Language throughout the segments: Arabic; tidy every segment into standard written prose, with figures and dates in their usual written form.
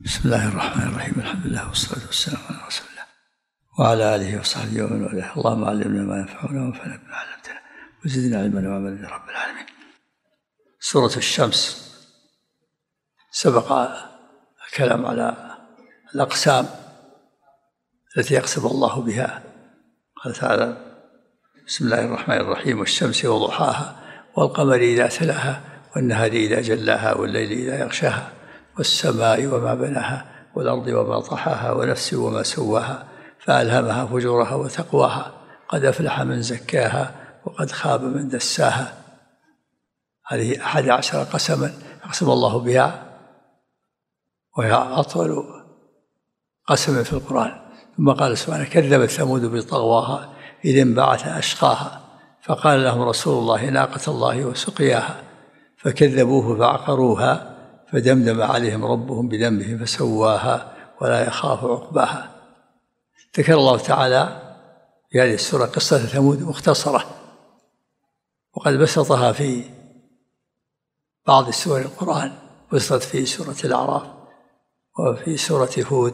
بسم الله الرحمن الرحيم. الحمد لله والصلاة والسلام على رسول الله وعلى آله وصحبه ومن والاه. اللهم علمنا ما ينفعنا وانفعنا بما علمتنا وزدنا علما وعملا يا رب العالمين. سورة الشمس. سبق الكلام على الأقسام التي يقسم الله بها. قال تعالى: بسم الله الرحمن الرحيم: والشمس وضحاها والقمر إذا تلاها والنهار إذا جلاها والليل إذا يغشاها والسماء وما بناها والأرض وما طحاها ونفس وما سواها فألهمها فجورها وتقواها قد أفلح من زكاها وقد خاب من دساها. هذه 11 قسما أقسم الله بها، وهي أطول قسم في القرآن. ثم قال سبحانه: كذبت ثمود بطغواها إذ انبعث أشقاها فقال لهم رسول الله ناقة الله وسقياها فكذبوه فعقروها فدمدم عليهم ربهم بذنبهم فسواها ولا يخاف عقباها. ذكر الله تعالى في هذه السورة قصة ثمود مختصرة، وقد بسطها في بعض سور القرآن. بسطت في سورة الأعراف وفي سورة هود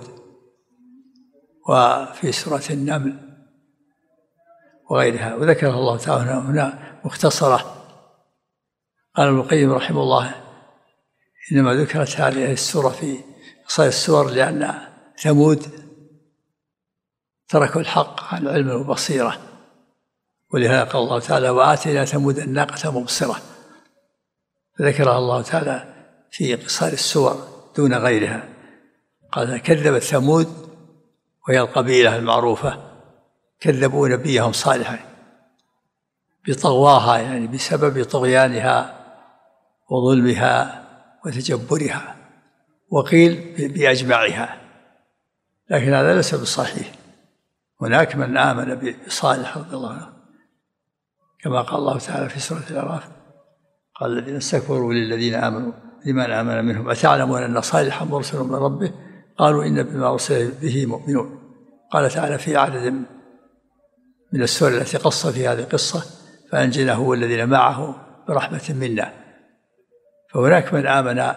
وفي سورة النمل وغيرها، وذكرها الله تعالى هنا مختصرة. قال ابن القيم رحمه الله: إنما ذكرت هذه السورة في قصة السور لأن ثمود تركوا الحق عن علم وبصيرة، ولهذا قال الله تعالى: وآتينا ثمود الناقة مبصرة. فذكرها الله تعالى في قصار السور دون غيرها. قال: كذبت ثمود، وهي القبيلة المعروفة، كذبوا نبيهم صالحا بطغواها، يعني بسبب طغيانها وظلمها وتجبرها، وقيل بأجمعها، لكن هذا ليس بالصحيح. هناك من آمن بصالح رضي الله عنه، كما قال الله تعالى في سورة الأعراف: قال الذين استكبروا للذين آمنوا لمن آمن منهم أتعلمون أن صالحا مرسل من ربه قالوا إن بما أرسل به مؤمنون. قال تعالى في عدد من السور التي قص في هذه القصة: فأنجيناه والذين معه برحمة منا. فهناك من آمن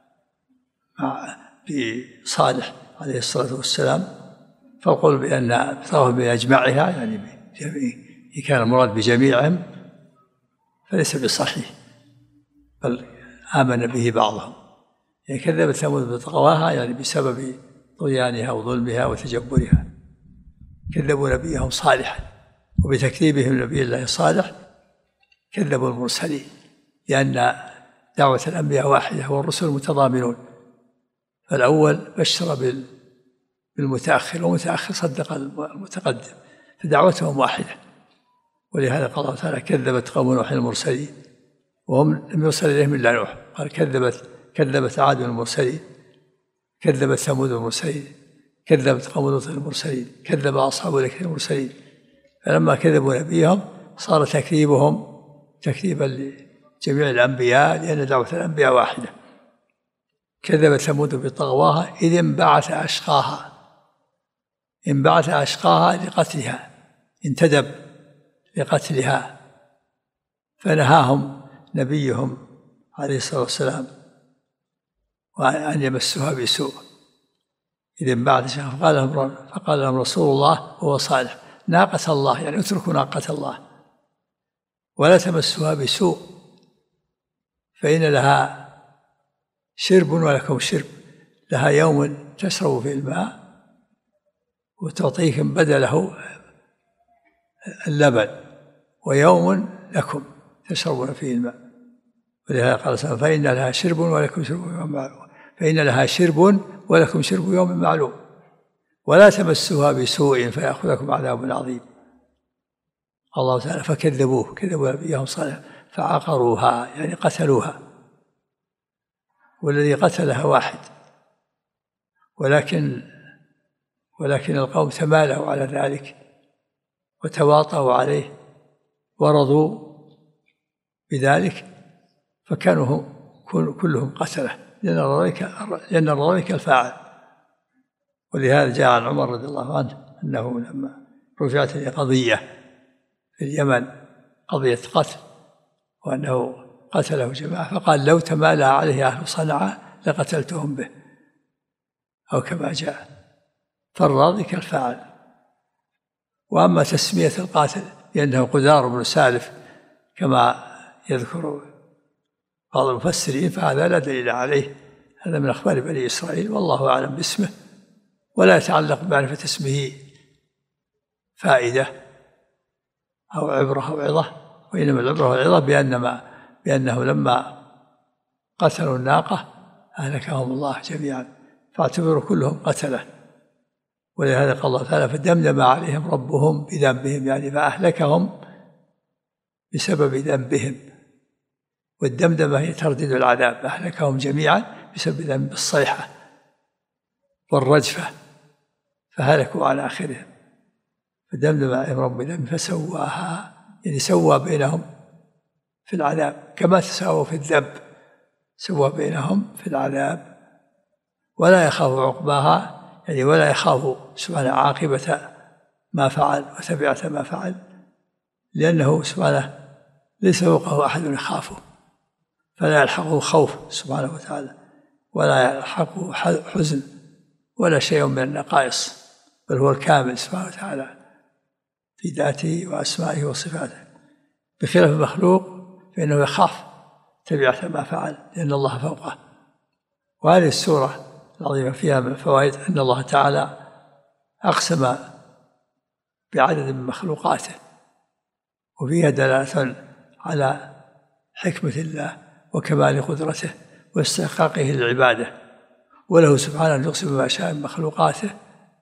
بصالح عليه الصلاة والسلام، فالقول بأن بطغوا بأجمعها يعني كان المراد بجميعهم فليس بصحيح، بل آمن به بعضهم. يعني كذبت ثمود بطغواها يعني بسبب طغيانها وظلمها وتجبرها. كذبوا نبيهم صالحا، وبتكذيبهم نبي الله صالح كذبوا المرسلين، لأن دعوة الأنبياء واحدة والرسل متضامنون. فالأول بشر بالمتأخر، والمتأخر صدق المتقدم، فدعوتهم واحدة. ولهذا قال الله تعالى: كذبت قوم نوح المرسلين وهم لم يرسل إليهم إلا نوح. قال: كذبت عاد المرسلين، كذبت ثمود المرسلين، كذبت قوم لوط المرسلين، كذب أصحاب الأيكة المرسلين. فلما كذبوا نبيهم صار تكذيبهم تكذيبا لجميع الأنبياء، لأن دعوة الأنبياء واحدة. كذبت ثمود بطغواها إذ انبعث أشقاها. انبعث أشقاها لقتلها، انتدب لقتلها، فنهاهم نبيهم عليه الصلاة والسلام وأن يمسوها بسوء. إذ انبعث فقال لهم رسول الله وهو صالح: ناقة الله، يعني اتركوا ناقة الله ولا تمسوها بسوء فإن لها شرب ولكم شرب، لها يوم تشرب في الماء وتعطيكم بدله اللبن، ويوم لكم تشربون فيه الماء. ولهذا قال فإن لها شرب ولكم شرب يوم معلوم، فإن لها شرب ولكم شرب يوم معلوم ولا تمسوها بسوء فيأخذكم عذاب عظيم. الله تعالى: كذبوا نبيهم صالحا فعقروها، يعني قتلوها، والذي قتلها واحد، ولكن القوم تمالوا على ذلك وتواطؤوا عليه ورضوا بذلك، فكانوا كلهم قتله، لأن الرضا الفاعل. ولهذا جاء عن عمر رضي الله عنه أنه لما رفعت له قضية في اليمن، قضية قتل، وأنه قتله جماعة، فقال: لو تمالى عليه أهل صنعاء لقتلتهم به. أو كما جاء، فالراضي كالفاعل. وأما تسمية القاتل لأنه قدار بن سالف كما يذكر بعض المفسرين فهذا لا دليل عليه، هذا من أخبار بني إسرائيل، والله أعلم باسمه، ولا يتعلق بمعرفة اسمه فائدة أو عبرة أو عظة، وإنما العبرة والعظة بأنه لما قتلوا الناقة أهلكهم الله جميعا، فاعتبروا كلهم قتله. ولهذا قال الله تعالى فدمدم عليهم ربهم بذنبهم، يعني فأهلكهم بسبب ذنبهم، والدمدمة هي ترديد العذاب، أهلكهم جميعا بسبب ذنب الصيحة والرجفة فهلكوا على آخرهم. فدمدم عليهم ربهم بذنبهم فسواها، يعني سوى بينهم في العذاب كما تساووا في الذنب، سوى بينهم في العذاب ولا يخاف عقباها، يعني ولا يخاف سبحانه عاقبة ما فعل وتبعة ما فعل، لأنه سبحانه ليس فوقه أحد يخافه، فلا يلحقه خوف سبحانه وتعالى، ولا يلحقه حزن ولا شيء من النقائص، بل هو الكامل سبحانه وتعالى في ذاته وأسمائه وصفاته، بخلاف المخلوق فإنه يخاف تبعة ما فعل لأن الله فوقه. وهذه السورة العظيمة فيها من الفوائد أن الله تعالى أقسم بعدد من مخلوقاته، وفيها دلالة على حكمة الله وكمال قدرته واستحقاقه للعبادة، وله سبحانه أن يقسم ما شاء من مخلوقاته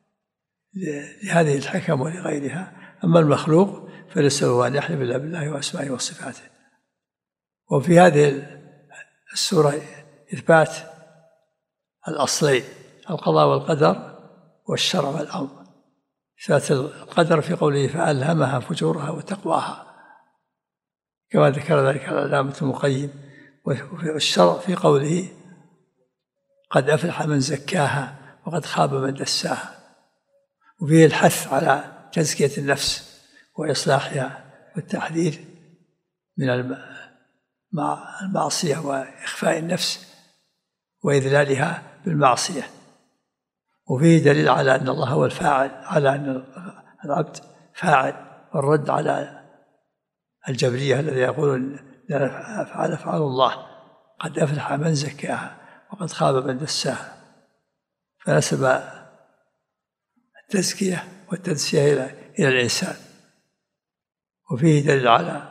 لهذه الحكم ولغيرها. أما المخلوق فليس له أن يحلف إلا بالله وأسمائه وصفاته. وفي هذه السورة إثبات الأصلين القضاء والقدر والشرع والأمر. إثبات القدر في قوله فألهمها فجورها وتقواها كما ذكر ذلك العلامة ابن القيم، والشرع في قوله قد أفلح من زكاها وقد خاب من دساها. وفيه الحث على تزكية النفس وإصلاحها والتحذير من المعصية وإخفاء النفس وإذلالها بالمعصية. وفيه دليل على أن الله هو الفاعل، على أن العبد فاعل، والرد على الجبرية الذي يقولون لا أفعل الله، قد أفلح من زكاها وقد خاب من دساها، فنسب التزكية والتدسية إلى الإنسان. وفيه دليل على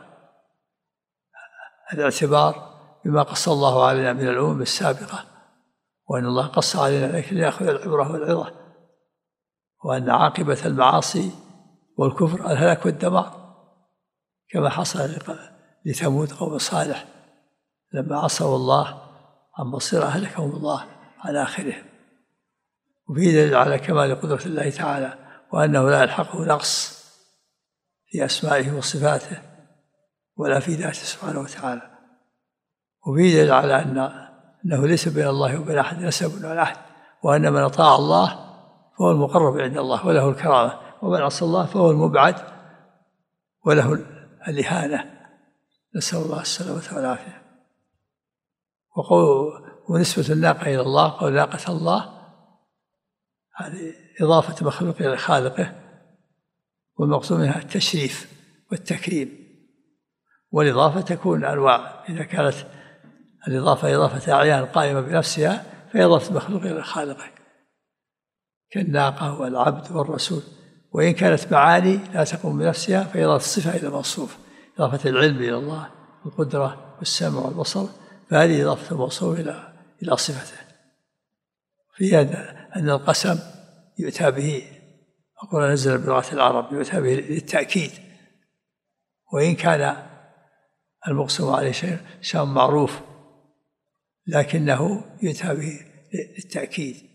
الاعتبار بما قص الله علينا من الأمم السابقة، وأن الله قص علينا لكن ليأخذ العبرة والعظة، وأن عاقبة المعاصي والكفر الهلاك والدمار كما حصل لثمود قوم صالح لما عصوا الله عن بصيرة أهلكهم الله على آخرهم. وفيه دليل على كمال قدرة الله تعالى، وأنه لا يلحقه نقص في أسمائه وصفاته ولا في ذاته سبحانه وتعالى. وفيه دليل على أنه ليس بين الله وبين أحد نسب ولا عهد، وأن من أطاع الله فهو المقرب عند الله وله الكرامة، ومن عصى الله فهو المبعد وله الإهانة، نسأل الله السلامة والعافية. ونسبة الناقة إلى الله قول ناقة الله، هذه إضافة مخلوق إلى خالقه، والمقصود منها التشريف والتكريم. والإضافة تكون أنواع، إذا كانت الإضافة إضافة أعيان قائمة بنفسها فهي إضافة مخلوق إلى خالقه كالناقة والعبد والرسول. وإن كانت معاني لا تقوم بنفسها فهي إضافة الصفة إلى الموصوف، إضافة العلم إلى الله والقدرة والسمع والبصر، فهذه إضافة الموصوف إلى صفته. في أن القسم يؤتى به، أقول نزل بلغة العرب، يؤتى به للتأكيد، وإن كان المقسم عليه شيء معروف لكنه يؤتى به للتأكيد.